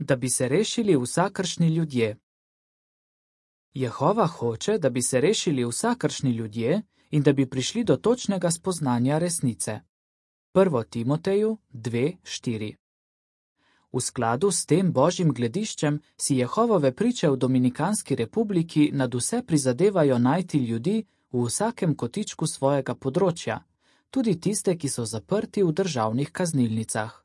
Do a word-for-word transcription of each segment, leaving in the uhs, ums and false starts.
Da bi se rešili vsakršni ljudje. Jehova hoče, da bi se rešili vsakršni ljudje in da bi prišli do točnega spoznanja resnice. Prvo Timoteju dve štiri. V skladu s tem božjim glediščem si Jehovove priče v Dominikanski republiki nadvse prizadevajo najti ljudi v vsakem kotičku svojega področja, tudi tiste, ki so zaprti v državnih kaznilnicah.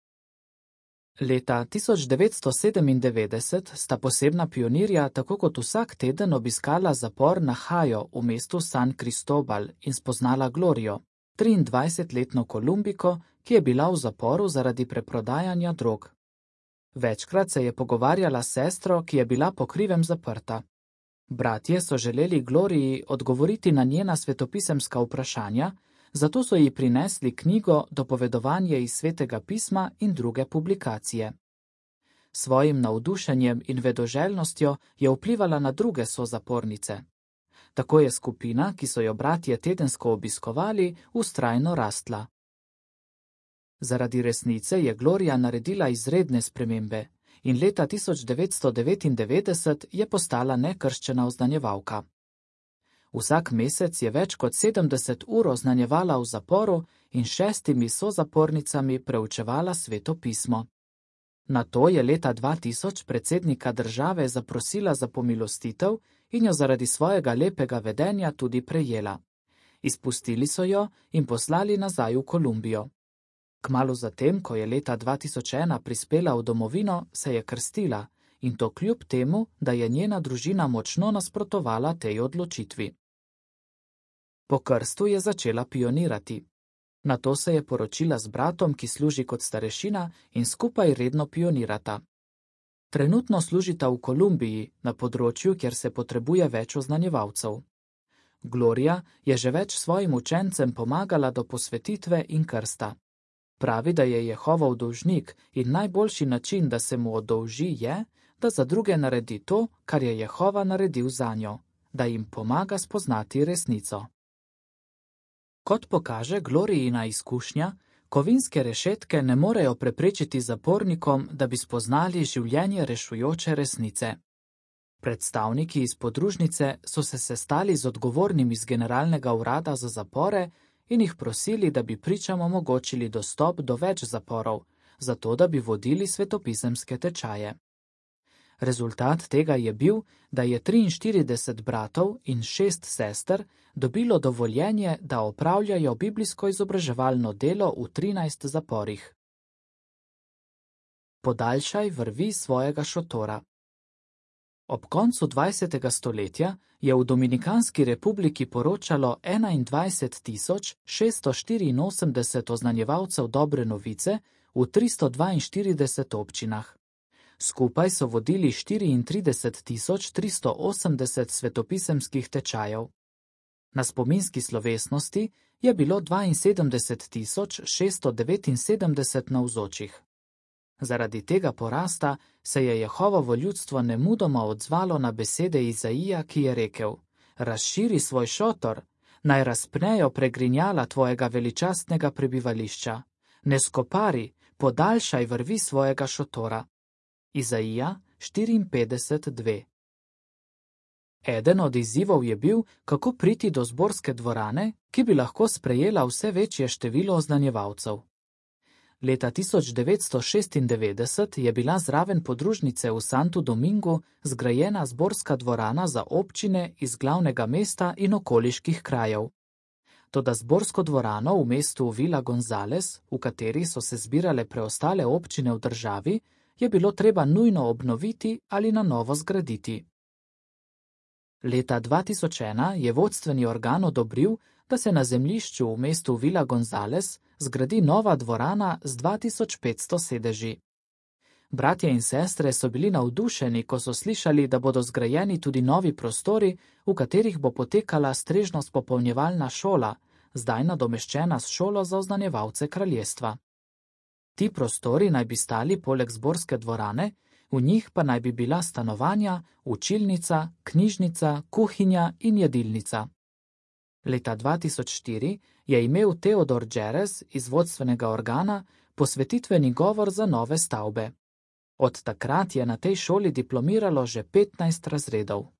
Leta tisoč devetsto sedemindevetdeset sta posebna pionirja tako kot vsak teden obiskala zapor na Hajo v mestu San Cristobal in spoznala Glorijo, triindvajsetletno Kolumbiko, ki je bila v zaporu zaradi preprodajanja drog. Večkrat se je pogovarjala s sestro, ki je bila po krivem zaprta. Bratje so želeli Gloriji odgovoriti na njena svetopisemska vprašanja, zato so ji prinesli knjigo Dopovedovanje iz Svetega pisma in druge publikacije. Svojim navdušenjem in vedoželjnostjo je vplivala na druge sozapornice. Tako je skupina, ki so jo bratje tedensko obiskovali, vztrajno rastla. Zaradi resnice je Glorija naredila izredne spremembe in leta tisoč devetsto devetindevetdeset je postala nekrščena oznanjevalka. Vsak mesec je več kot sedemdeset ur oznanjevala v zaporu in šestimi sozapornicami preučevala Sveto pismo. Nato je leta dva tisoč predsednika države zaprosila za pomilostitev in jo zaradi svojega lepega vedenja tudi prejela. Izpustili so jo in poslali nazaj v Kolumbijo. Kmalu zatem, ko je leta dva tisoč ena prispela v domovino, se je krstila in to kljub temu, da je njena družina močno nasprotovala tej odločitvi. Po krstu je začela pionirati. Nato se je poročila z bratom, ki služi kot starešina in skupaj redno pionirata. Trenutno služita v Kolumbiji, na področju, kjer se potrebuje več oznanjevalcev. Glorija je že več svojim učencem pomagala do posvetitve in krsta. Pravi, da je Jehovov dolžnik in najboljši način, da se mu oddolži, je, da za druge naredi to, kar je Jehova naredil zanjo, da jim pomaga spoznati resnico. Kot pokaže Glorijina izkušnja, kovinske rešetke ne morejo preprečiti zapornikom, da bi spoznali življenje rešujoče resnice. Predstavniki iz podružnice so se sestali z odgovornim iz Generalnega urada za zapore in jih prosili, da bi pričam omogočili dostop do več zaporov, zato da bi vodili svetopisemske tečaje. Rezultat tega je bil, da je triinštirideset bratov in šest sester dobilo dovoljenje, da opravljajo biblijsko izobraževalno delo v trinajst zaporih. Podaljšaj vrvi svojega šotora. Ob koncu dvajsetega stoletja je v Dominikanski republiki poročalo enaindvajset tisoč šeststo štiriinosemdeset oznanjevalcev dobre novice v tristo dvainštirideset občinah. Skupaj so vodili štiriintrideset tisoč tristo osemdeset svetopisemskih tečajev. Na spominski slovesnosti je bilo dvainsedemdeset tisoč šeststo devetinsedemdeset navzočih. Zaradi tega porasta se je Jehovovo ljudstvo nemudoma odzvalo na besede Izaija, ki je rekel: Razširi svoj šotor, naj razpnejo pregrinjala tvojega veličastnega prebivališča. Ne skopari, podaljšaj vrvi svojega šotora. Izaija štiriinpetdeset dve. Eden od izzivov je bil, kako priti do zborske dvorane, ki bi lahko sprejela vse večje število oznanjevalcev. Leta tisoč devetsto šestindevetdeset je bila zraven podružnice v Santu Domingu zgrajena zborska dvorana za občine iz glavnega mesta in okoliških krajev. Toda zborsko dvorano v mestu Villa Gonzales, v kateri so se zbirale preostale občine v državi, je bilo treba nujno obnoviti ali na novo zgraditi. Leta dva tisoč ena je vodstveni organ odobril, da se na zemljišču v mestu Villa Gonzales zgradi nova dvorana z dva tisoč petsto sedeži. Bratje in sestre so bili navdušeni, ko so slišali, da bodo zgrajeni tudi novi prostori, v katerih bo potekala strežnost-popolnjevalna šola, zdaj nadomeščena s šolo za oznanjevalce kraljestva. Ti prostori naj bi stali poleg zborske dvorane, v njih pa naj bi bila stanovanja, učilnica, knjižnica, kuhinja in jedilnica. Leta dva tisoč štiri je imel Theodor Džerez iz vodstvenega organa posvetitveni govor za nove stavbe. Od takrat je na tej šoli diplomiralo že petnajst razredov.